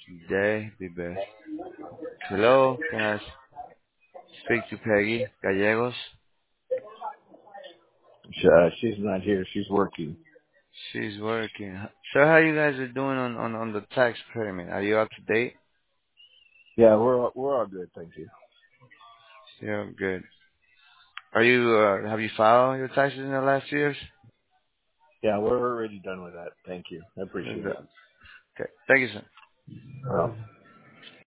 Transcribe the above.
Day, be best. Hello, can I speak to Peggy Gallegos? She's not here. She's working. She's working. Sir, how you guys are doing on the tax payment? Are you up to date? Yeah, we're all good, thank you. Yeah, good. Are you have you filed your taxes in the last years? Yeah, we're already done with that. Thank you. I Is appreciate it. that- Okay, thank you, sir. Well,